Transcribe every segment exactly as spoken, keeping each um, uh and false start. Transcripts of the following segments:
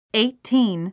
eighteen.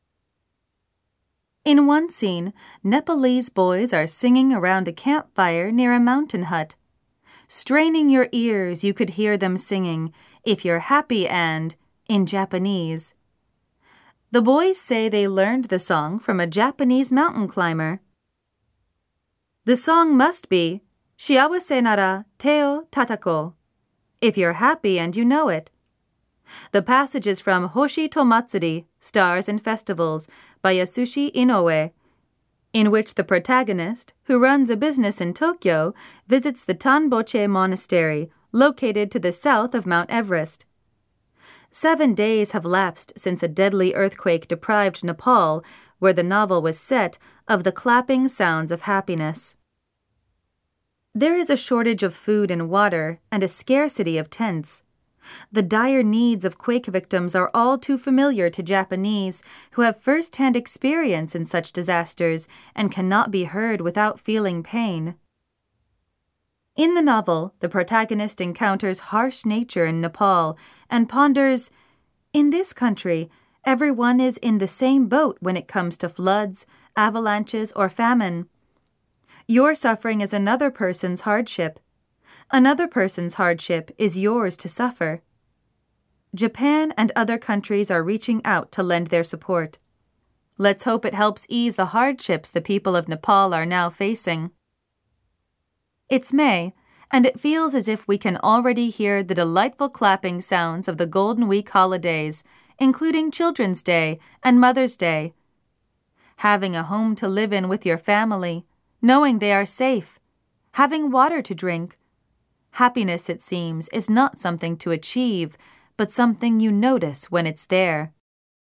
In one scene, Nepalese boys are singing around a campfire near a mountain hut. Straining your ears, you could hear them singing, "If you're happy and," in Japanese. The boys say they learned the song from a Japanese mountain climber. The song must be, "Shiawase nara te o tatako," if you're happy and you know it. The passage is from Hoshi to Matsuri, Stars and Festivals, by Yasushi Inoue, in which the protagonist, who runs a business in Tokyo, visits the Tanboche Monastery, located to the south of Mount Everest. Seven days have lapsed since a deadly earthquake deprived Nepal, where the novel was set, of the clapping sounds of happiness. There is a shortage of food and water and a scarcity of tents. The dire needs of quake victims are all too familiar to Japanese, who have first-hand experience in such disasters and cannot be heard without feeling pain. In the novel, the protagonist encounters harsh nature in Nepal and ponders, "In this country, everyone is in the same boat when it comes to floods, avalanches, or famine. Your suffering is another person's hardship. Another person's hardship is yours to suffer." Japan and other countries are reaching out to lend their support. Let's hope it helps ease the hardships the people of Nepal are now facing. It's May, and it feels as if we can already hear the delightful clapping sounds of the Golden Week holidays, including Children's Day and Mother's Day. Having a home to live in with your family, knowing they are safe, having water to drink. Happiness, it seems, is not something to achieve, but something you notice when it's there.